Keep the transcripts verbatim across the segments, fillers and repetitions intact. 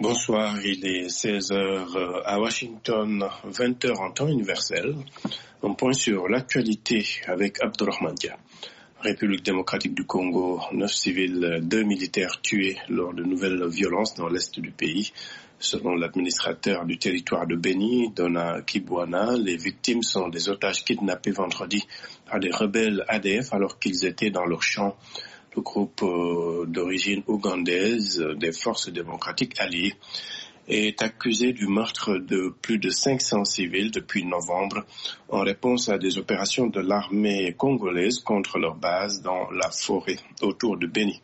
Bonsoir, il est seize heures à Washington, vingt heures en temps universel. Un point sur l'actualité avec Abdourahmane Dia. République démocratique du Congo, neuf civils, deux militaires tués lors de nouvelles violences dans l'est du pays. Selon l'administrateur du territoire de Beni, Dona Kibwana, les victimes sont des otages kidnappés vendredi par des rebelles A D F alors qu'ils étaient dans leur champ. Le groupe euh, d'origine ougandaise des forces démocratiques alliées est accusé du meurtre de plus de cinq cents civils depuis novembre en réponse à des opérations de l'armée congolaise contre leur base dans la forêt autour de Beni.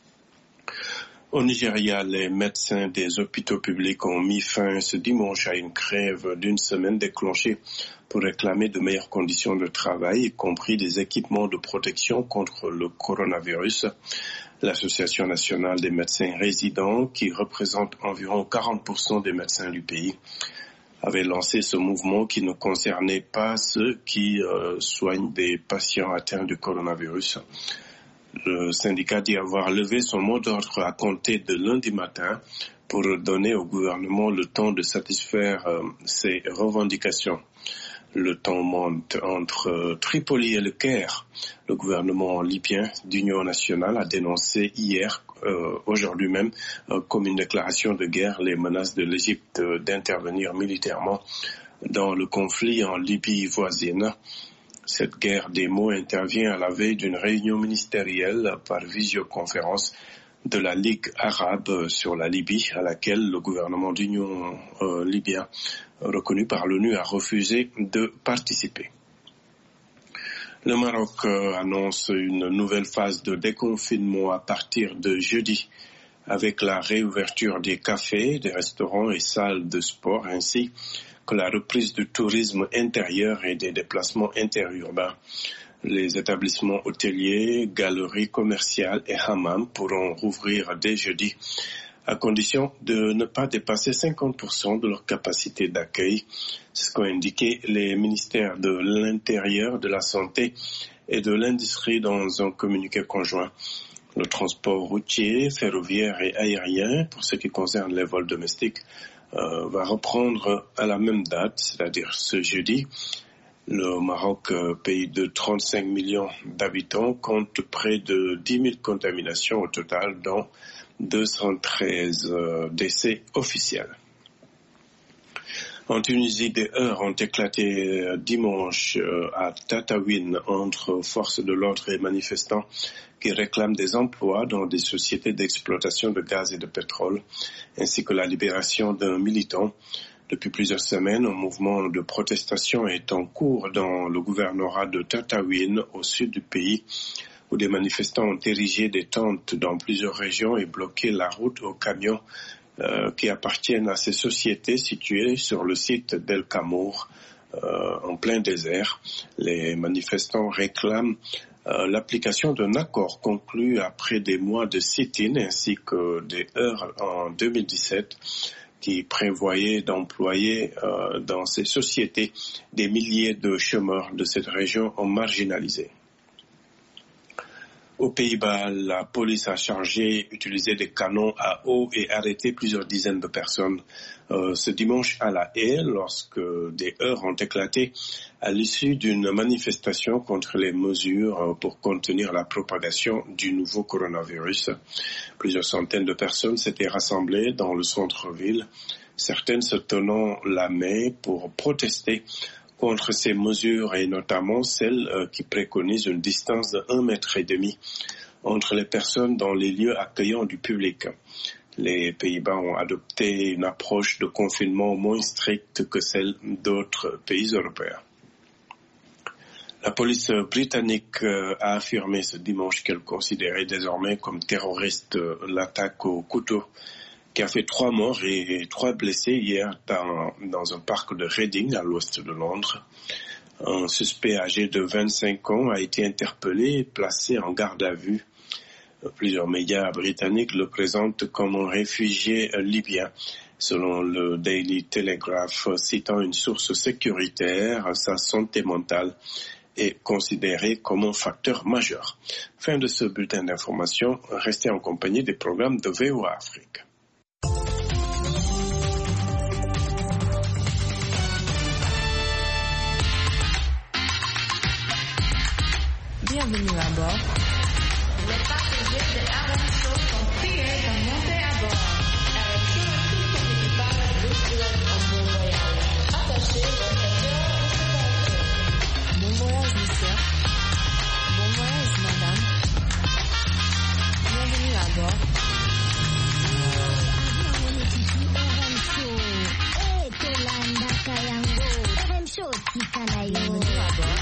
Au Nigeria, les médecins des hôpitaux publics ont mis fin ce dimanche à une grève d'une semaine déclenchée pour réclamer de meilleures conditions de travail, y compris des équipements de protection contre le coronavirus. L'Association nationale des médecins résidents, qui représente environ quarante pour cent des médecins du pays, avait lancé ce mouvement qui ne concernait pas ceux qui euh, soignent des patients atteints du coronavirus. Le syndicat dit avoir levé son mot d'ordre à compter de lundi matin pour donner au gouvernement le temps de satisfaire euh, ses revendications. Le temps monte entre euh, Tripoli et le Caire. Le gouvernement libyen d'union nationale a dénoncé hier, euh, aujourd'hui même, euh, comme une déclaration de guerre, les menaces de l'Égypte euh, d'intervenir militairement dans le conflit en Libye voisine. Cette guerre des mots intervient à la veille d'une réunion ministérielle par visioconférence de la Ligue arabe sur la Libye, à laquelle le gouvernement d'union euh, libyen, reconnu par l'ONU, a refusé de participer. Le Maroc euh, annonce une nouvelle phase de déconfinement à partir de jeudi, avec la réouverture des cafés, des restaurants et salles de sport, ainsi que la reprise du tourisme intérieur et des déplacements interurbains. Les établissements hôteliers, galeries commerciales et hammams pourront rouvrir dès jeudi, à condition de ne pas dépasser cinquante pour cent de leur capacité d'accueil. C'est ce qu'ont indiqué les ministères de l'Intérieur, de la Santé et de l'Industrie dans un communiqué conjoint. Le transport routier, ferroviaire et aérien, pour ce qui concerne les vols domestiques, euh, va reprendre à la même date, c'est-à-dire ce jeudi. Le Maroc, pays de trente-cinq millions d'habitants, compte près de dix mille contaminations au total, dont deux cent treize euh, décès officiels. En Tunisie, des heurts ont éclaté dimanche euh, à Tataouine entre forces de l'ordre et manifestants qui réclament des emplois dans des sociétés d'exploitation de gaz et de pétrole, ainsi que la libération d'un militant. Depuis plusieurs semaines, un mouvement de protestation est en cours dans le gouvernorat de Tataouine, au sud du pays, où des manifestants ont érigé des tentes dans plusieurs régions et bloqué la route aux camions euh, qui appartiennent à ces sociétés situées sur le site d'El Kamour, euh, en plein désert. Les manifestants réclament euh, l'application d'un accord conclu après des mois de sit-in ainsi que des heurts en deux mille dix-sept qui prévoyait d'employer euh, dans ces sociétés des milliers de chômeurs de cette région marginalisée. Aux Pays-Bas, la police a chargé, utilisé des canons à eau et arrêté plusieurs dizaines de personnes euh, ce dimanche à La Haye lorsque des heurts ont éclaté à l'issue d'une manifestation contre les mesures pour contenir la propagation du nouveau coronavirus. Plusieurs centaines de personnes s'étaient rassemblées dans le centre-ville, certaines se tenant la main pour protester contre ces mesures et notamment celles euh, qui préconisent une distance de un mètre et demi entre les personnes dans les lieux accueillants du public. Les Pays-Bas ont adopté une approche de confinement moins stricte que celle d'autres pays européens. La police britannique euh, a affirmé ce dimanche qu'elle considérait désormais comme terroriste euh, l'attaque au couteau qui a fait trois morts et trois blessés hier dans, dans un parc de Reading, à l'ouest de Londres. Un suspect âgé de vingt-cinq ans a été interpellé et placé en garde à vue. Plusieurs médias britanniques le présentent comme un réfugié libyen. Selon le Daily Telegraph, citant une source sécuritaire, sa santé mentale est considérée comme un facteur majeur. Fin de ce bulletin d'information. Restez en compagnie des programmes de V O A Afrique. bord. Les passagers de R M Show sont priés de monter à bord. R M Show et tout son équipage vous souhaitent un bon voyage. Attachez votre cœur au séparateurs. Bon voyage, monsieur. Bon voyage, madame. Bienvenue à bord. Bienvenue à bord.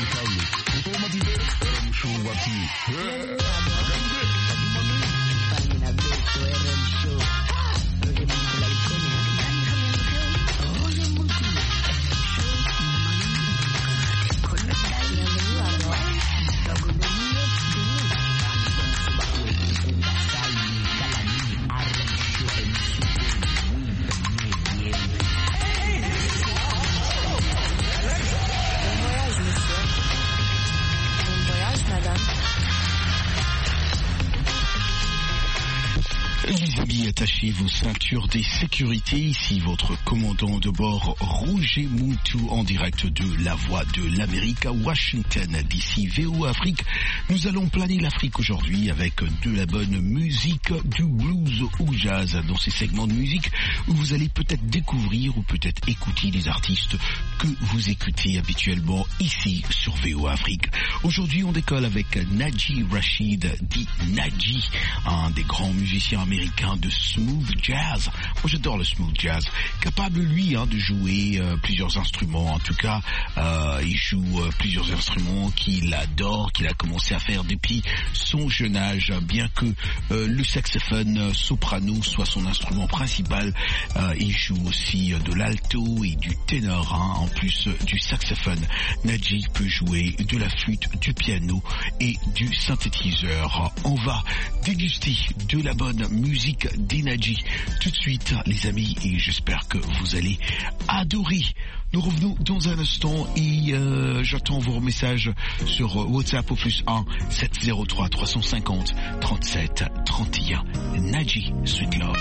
Les amis, attachez vos ceintures des sécurités. Ici votre commandant de bord, Roger Moutou, en direct de la Voix de l'Amérique à Washington, d'ici V O Afrique. Nous allons planer l'Afrique aujourd'hui avec de la bonne musique, du blues au jazz, dans ces segments de musique où vous allez peut-être découvrir ou peut-être écouter des artistes que vous écoutez habituellement ici sur V O Afrique. Aujourd'hui, on décolle avec Naji Rashid, dit Naji, un des grands musiciens américain de smooth jazz. Moi j'adore le smooth jazz, capable lui hein, de jouer euh, plusieurs instruments. En tout cas euh, il joue euh, plusieurs instruments qu'il adore, qu'il a commencé à faire depuis son jeune âge, bien que euh, le saxophone euh, soprano soit son instrument principal. Euh, il joue aussi euh, de l'alto et du ténor hein, en plus euh, du saxophone. Naji peut jouer de la flûte, du piano et du synthétiseur. On va déguster de la bonne musique d'Inaji tout de suite les amis, et j'espère que vous allez adorer. Nous revenons dans un instant et euh, j'attends vos messages sur WhatsApp au plus un sept zéro trois trois cinq zéro trente-sept trente et un. Naji, Sweet Love.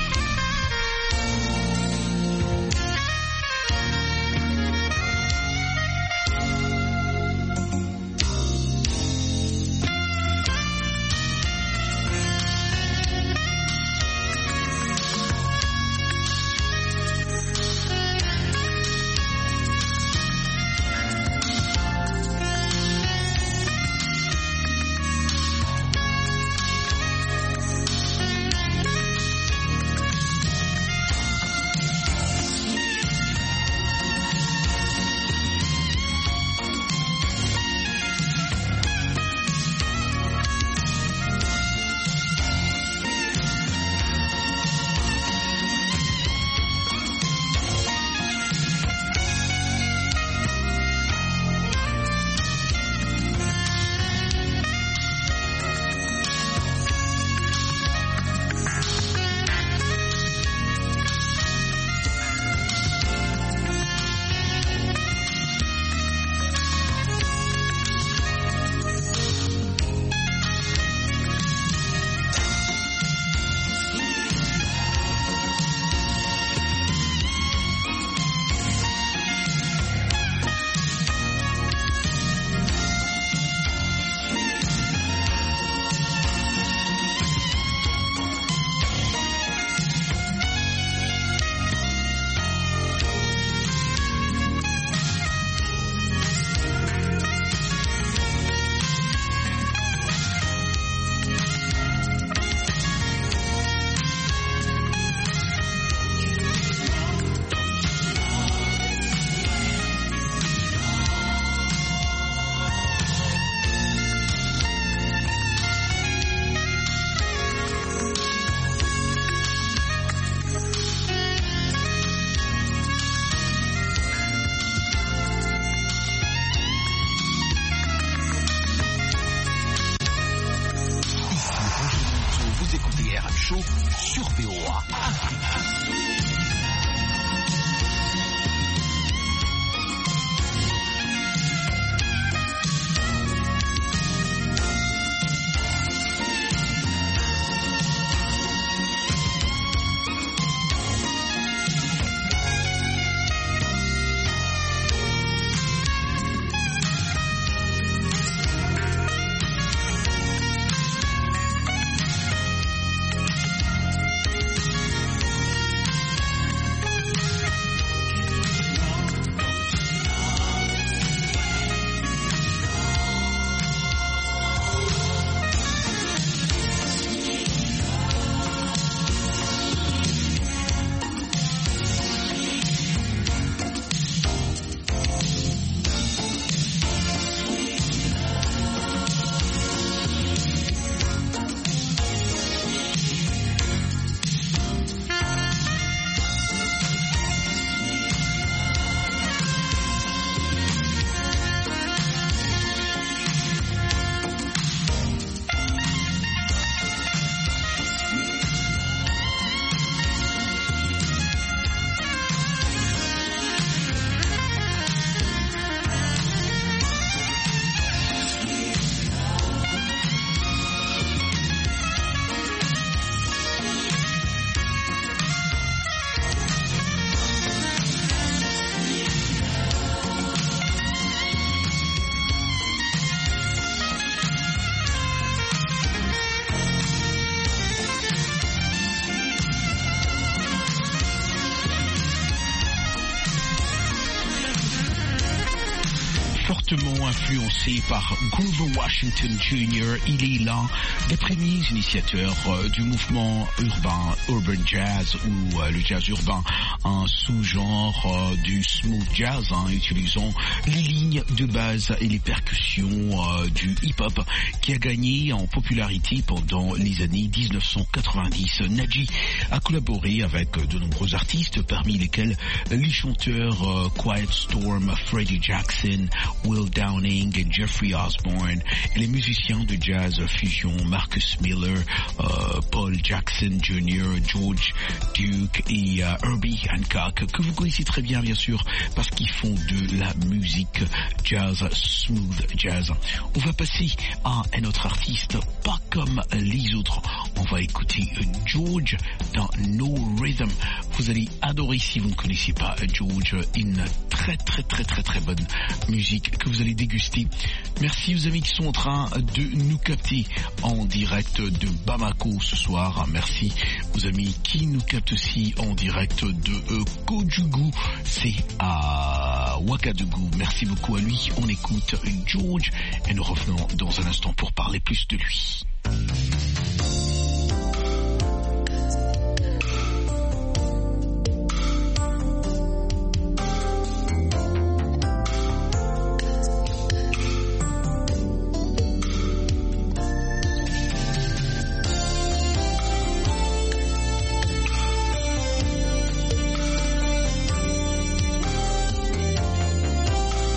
évidemment influencé par Grover Washington junior Il est l'un des premiers initiateurs euh, du mouvement urbain, urban jazz ou euh, le jazz urbain, un sous-genre euh, du smooth jazz, hein, utilisant les lignes de base et les percussions euh, du hip-hop, qui a gagné en popularité pendant les années dix-neuf cent quatre-vingt-dix. Naji a collaboré avec de nombreux artistes, parmi lesquels les chanteurs euh, Quiet Storm, Freddie Jackson, Will Downing et Jeffrey Osborne, et les musiciens de jazz fusion Marcus Miller, euh, Paul Jackson junior, George Duke et euh, Herbie Hancock, que vous connaissez très bien bien sûr parce qu'ils font de la musique jazz, smooth jazz. On va passer à un autre artiste, pas comme les autres. On va écouter George dans No Rhythm. Vous allez adorer si vous ne connaissez pas George, une très très très très très bonne musique que vous allez déguster. Merci aux amis qui sont en train de nous capter en direct de Bamako ce soir. Merci aux amis qui nous captent aussi en direct de euh, Kojugu, c'est à Ouagadougou. Merci beaucoup à lui. On écoute George et nous revenons dans un instant pour parler plus de lui.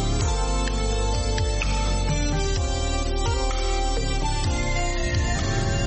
Thank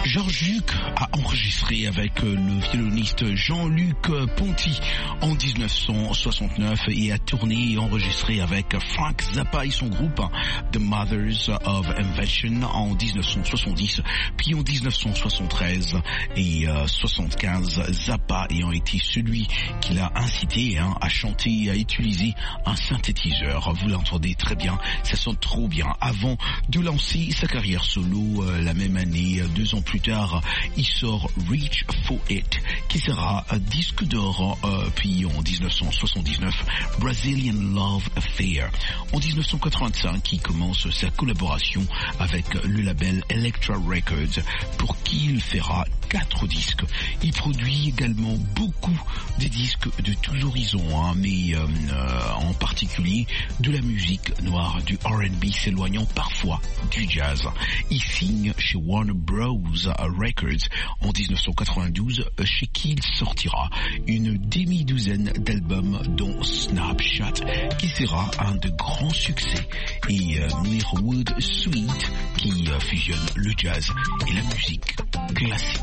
George Duke a enregistré avec le violoniste Jean-Luc Ponty en dix-neuf cent soixante-neuf et a tourné et enregistré avec Frank Zappa et son groupe The Mothers of Invention en dix-neuf cent soixante-dix, puis en dix-neuf cent soixante-treize et euh, soixante-quinze, Zappa ayant été celui qui l'a incité hein, à chanter et à utiliser un synthétiseur. Vous l'entendez très bien, ça sonne trop bien. Avant de lancer sa carrière solo, euh, la même année, deux ans plus tard, il sort Reach for It, qui sera un disque d'or, euh, puis en dix-neuf cent soixante-dix-neuf, Brazilian Love Affair. En dix-neuf cent quatre-vingt-cinq, il commence sa collaboration avec le label Elektra Records, pour qui il fera quatre disques. Il produit également beaucoup des disques de tous horizons, hein, mais euh, euh, en particulier de la musique noire, du R and B, s'éloignant parfois du jazz. Il signe chez Warner Bros. Records en dix-neuf cent quatre-vingt-douze, chez qui il sortira une demi-douzaine d'albums dont Snapshot, qui sera un de grands succès, et euh, Mirwood Suite, qui euh, fusionne le jazz et la musique classique.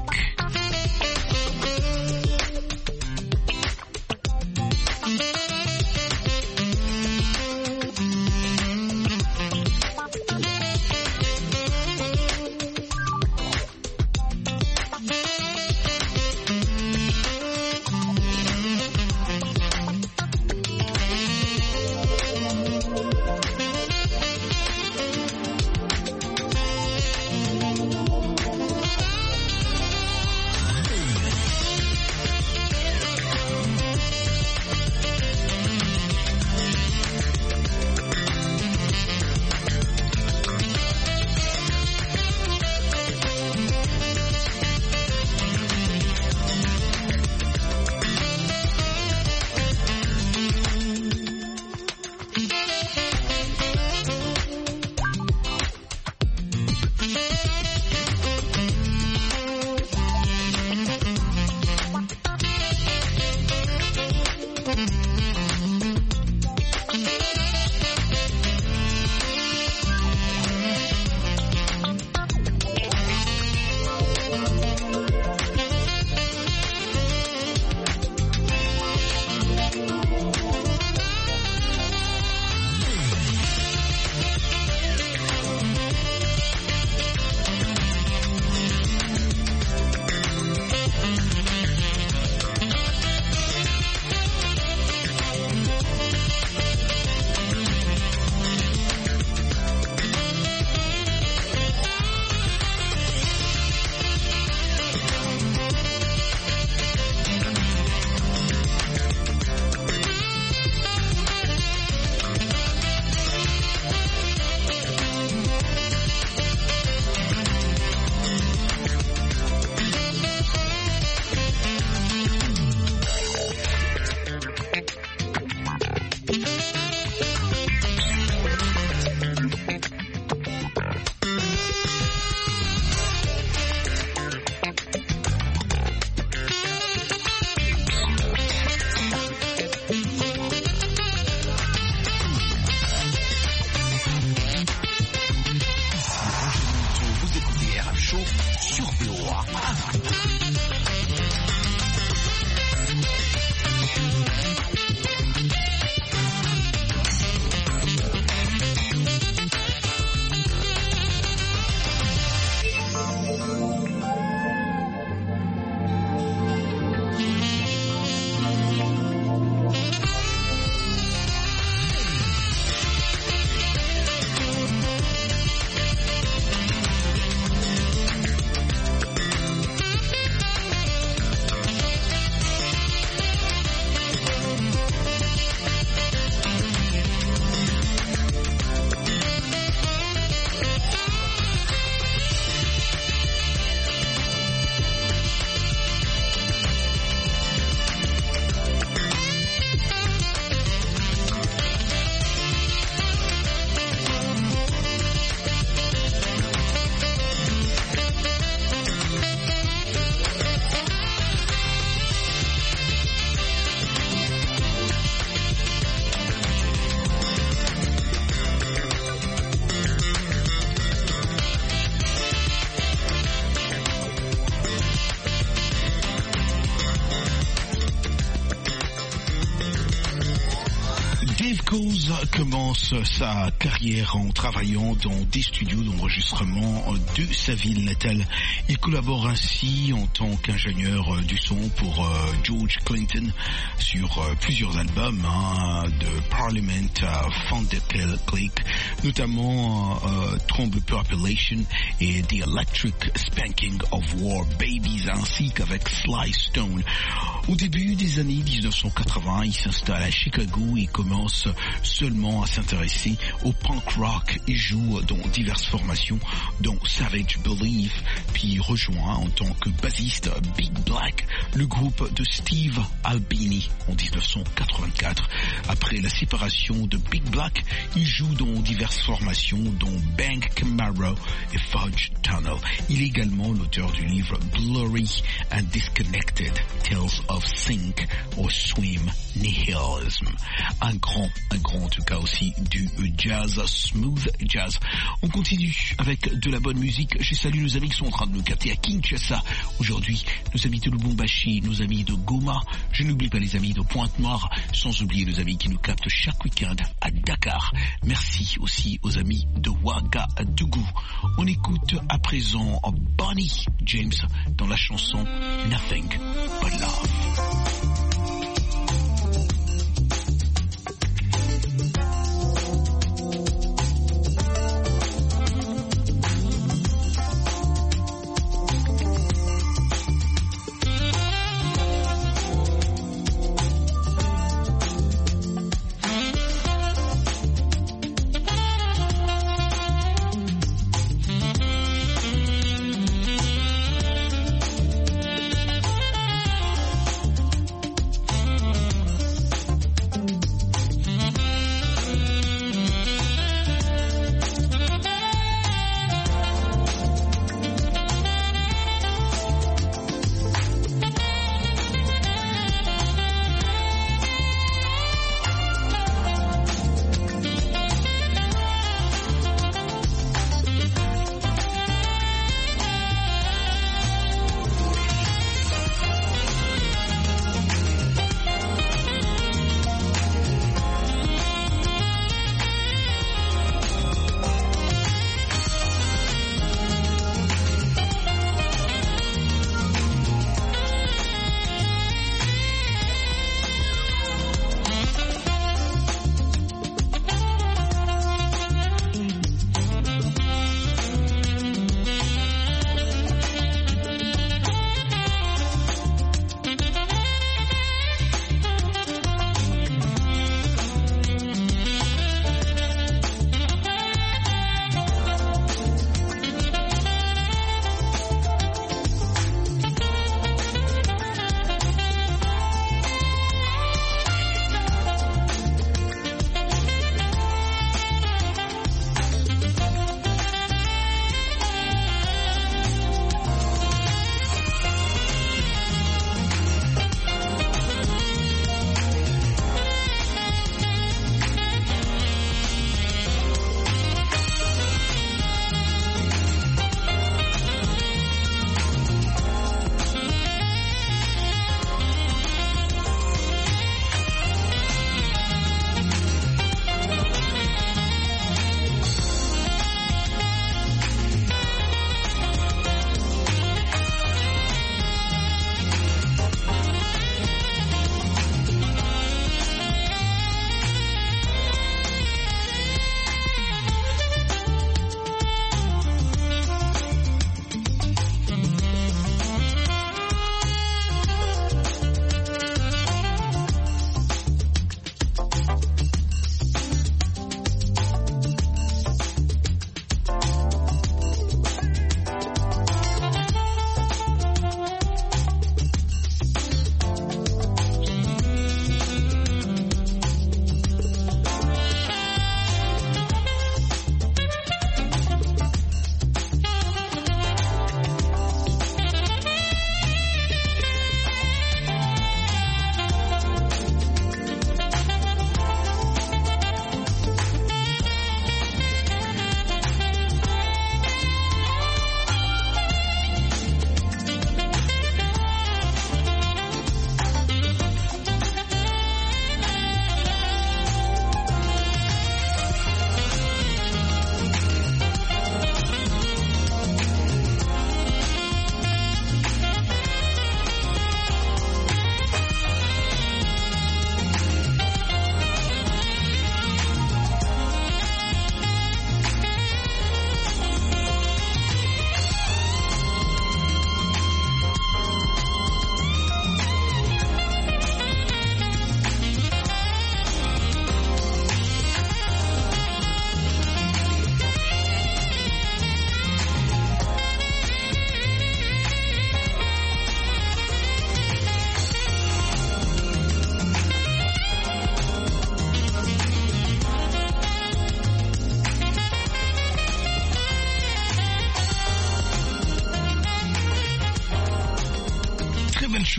commence sa carrière en travaillant dans des studios d'enregistrement de sa ville natale. Il collabore ainsi en tant qu'ingénieur du son pour euh, George Clinton sur euh, plusieurs albums hein, de Parliament à Thunderclap Click, notamment euh, Trombe Population et The Electric Spanking of War Babies, ainsi qu'avec Sly Stone. Au début des années dix-neuf cent quatre-vingts, il s'installe à Chicago et commence seulement à s'intéresser au punk rock. Il joue dans diverses formations, dont Savage Belief, puis rejoint en tant que bassiste Big Black, le groupe de Steve Albini en dix-neuf cent quatre-vingt-quatre. Après la séparation de Big Black, il joue dans diverses formations, dont Bang Camaro et Fudge Tunnel. Il est également l'auteur du livre Blurry and Disconnected, Tales of Sync or Swim Nihilism. Un grand, un grand en tout cas aussi du jazz, smooth jazz. On continue avec de la bonne musique. Je salue nos amis qui sont en train de nous capter à Kinshasa aujourd'hui, nos amis de Lubumbashi, nos amis de Goma. Je n'oublie pas les amis de Pointe-Noire, sans oublier nos amis qui nous captent chaque week-end à Dakar. Merci aussi aux amis de Ouagadougou. On écoute à présent Bonnie James dans la chanson Nothing But Love.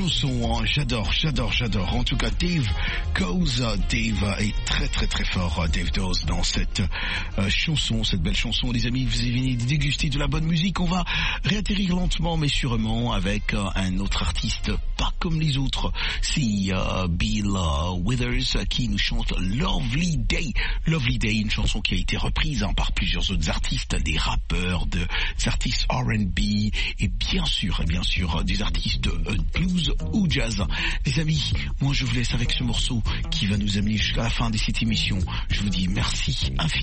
chanson, hein. J'adore, j'adore, j'adore. En tout cas, Dave Cause, Dave est très très très fort, Dave Dose, dans cette euh, chanson, cette belle chanson. Les amis, vous venez de déguster de la bonne musique. On va réatterrir lentement mais sûrement avec euh, un autre artiste pas comme les autres. C'est euh, Bill euh, Withers euh, qui nous chante Lovely Day. Lovely Day, une chanson qui a été reprise hein, par plusieurs autres artistes, des rappeurs, des artistes R and B et bien sûr, et bien sûr, des artistes euh, blues ou jazz. Les amis, moi je vous laisse avec ce morceau qui va nous amener jusqu'à la fin de cette émission. Je vous dis merci infiniment.